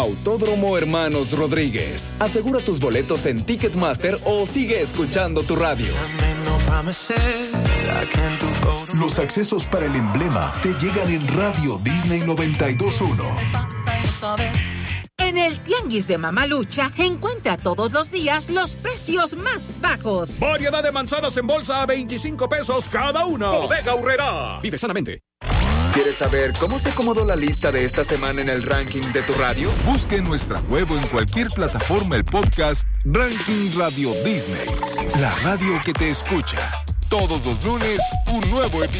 Autódromo Hermanos Rodríguez. Asegura tus boletos en Ticketmaster o sigue escuchando tu radio. Los accesos para el emblema te llegan en Radio Disney 92.1. En el Tianguis de Mamalucha, encuentra todos los días los precios más bajos. Variedad de manzanas en bolsa a 25 pesos cada una. Bodega Aurrerá. Vive sanamente. ¿Quieres saber cómo se acomodó la lista de esta semana en el ranking de tu radio? Busque en nuestra web o en cualquier plataforma el podcast Ranking Radio Disney. La radio que te escucha. Todos los lunes, un nuevo episodio.